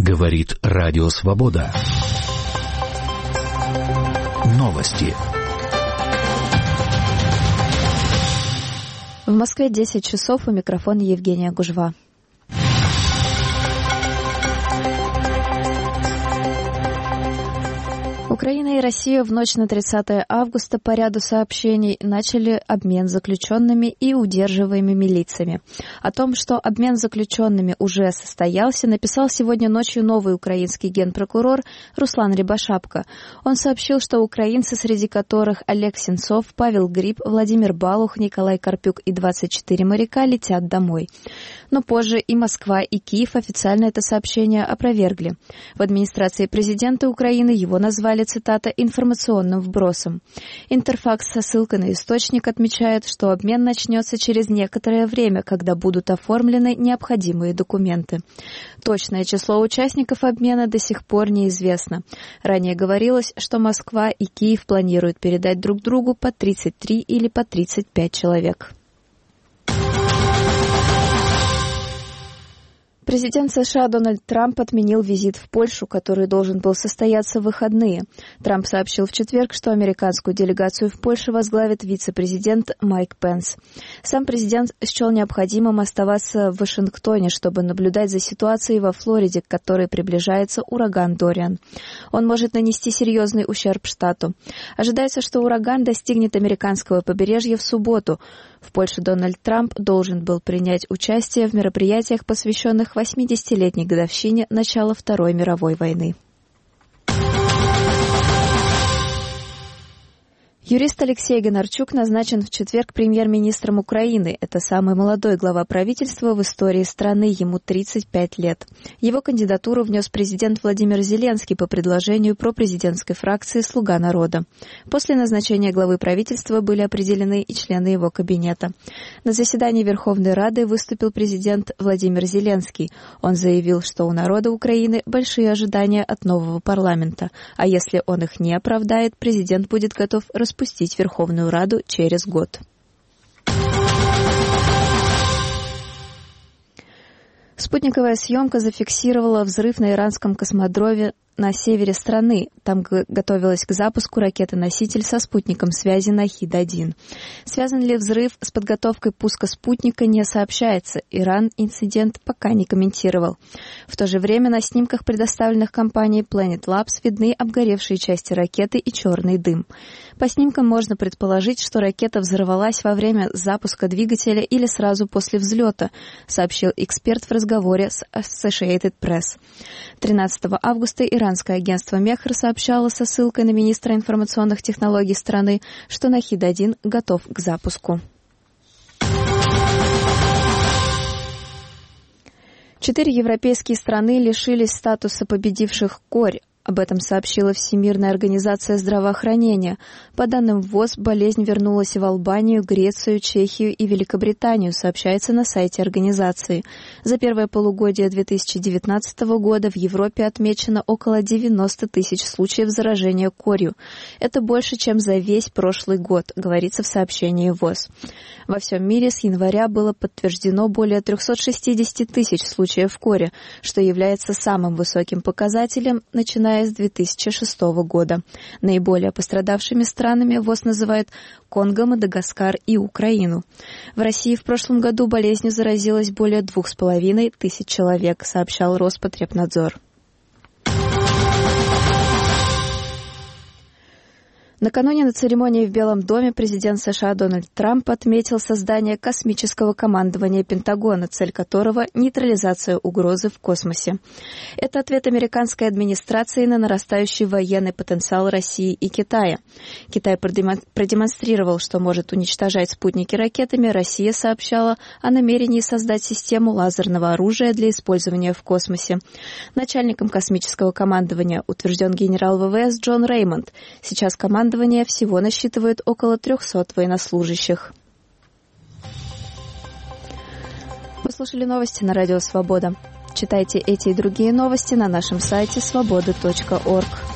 Говорит Радио Свобода. Новости. В Москве 10 часов, у микрофона Евгения Гужва. Украина и Россия в ночь на 30 августа по ряду сообщений начали обмен заключенными и удерживаемыми лицами. О том, что обмен заключенными уже состоялся, написал сегодня ночью новый украинский генпрокурор Руслан Рябошапка. Он сообщил, что украинцы, среди которых Олег Сенцов, Павел Гриб, Владимир Балух, Николай Карпюк и 24 моряка летят домой. Но позже и Москва, и Киев официально это сообщение опровергли. В администрации президента Украины его назвали, цитата, «информационным вбросом». Интерфакс со ссылкой на источник отмечает, что обмен начнется через некоторое время, когда будут оформлены необходимые документы. Точное число участников обмена до сих пор неизвестно. Ранее говорилось, что Москва и Киев планируют передать друг другу по 33 или по 35 человек. Президент США Дональд Трамп отменил визит в Польшу, который должен был состояться в выходные. Трамп сообщил в четверг, что американскую делегацию в Польше возглавит вице-президент Майк Пенс. Сам президент счел необходимым оставаться в Вашингтоне, чтобы наблюдать за ситуацией во Флориде, к которой приближается ураган Дориан. Он может нанести серьезный ущерб штату. Ожидается, что ураган достигнет американского побережья в субботу. В Польше Дональд Трамп должен был принять участие в мероприятиях, посвященных 80-летней годовщине начала Второй мировой войны. Юрист Алексей Гонарчук назначен в четверг премьер-министром Украины. Это самый молодой глава правительства в истории страны, ему 35 лет. Его кандидатуру внес президент Владимир Зеленский по предложению пропрезидентской фракции «Слуга народа». После назначения главы правительства были определены и члены его кабинета. На заседании Верховной Рады выступил президент Владимир Зеленский. Он заявил, что у народа Украины большие ожидания от нового парламента, а если он их не оправдает, президент будет готов распустить Верховную Раду через год. Спутниковая съемка зафиксировала взрыв на иранском космодроме на севере страны. Там готовилась к запуску ракеты-носитель со спутником связи «Нахид-1». Связан ли взрыв с подготовкой пуска спутника, не сообщается. Иран инцидент пока не комментировал. В то же время на снимках, предоставленных компанией Planet Labs, видны обгоревшие части ракеты и черный дым. По снимкам можно предположить, что ракета взорвалась во время запуска двигателя или сразу после взлета, сообщил эксперт в разговоре с Associated Press. 13 августа иранское агентство Мехр сообщало со ссылкой на министра информационных технологий страны, что «Нахид-1» готов к запуску. 4 европейские страны лишились статуса победивших корь. Об этом сообщила Всемирная организация здравоохранения. По данным ВОЗ, болезнь вернулась в Албанию, Грецию, Чехию и Великобританию, сообщается на сайте организации. За первое полугодие 2019 года в Европе отмечено около 90 тысяч случаев заражения корью. Это больше, чем за весь прошлый год, говорится в сообщении ВОЗ. Во всем мире с января было подтверждено более 360 тысяч случаев кори, что является самым высоким показателем, начиная с 2006 года. Наиболее пострадавшими странами ВОЗ называет Конго, Мадагаскар и Украину. В России в прошлом году болезнью заразилось более 2500 человек, сообщал Роспотребнадзор. Накануне на церемонии в Белом доме президент США Дональд Трамп отметил создание космического командования Пентагона, цель которого – нейтрализация угрозы в космосе. Это ответ американской администрации на нарастающий военный потенциал России и Китая. Китай продемонстрировал, что может уничтожать спутники ракетами. Россия сообщала о намерении создать систему лазерного оружия для использования в космосе. Начальником космического командования утвержден генерал ВВС Джон Реймонд. Сейчас командование всего насчитывает около 300 военнослужащих. Вы слушали новости на Радио Свобода. Читайте эти и другие новости на нашем сайте свобода.орг.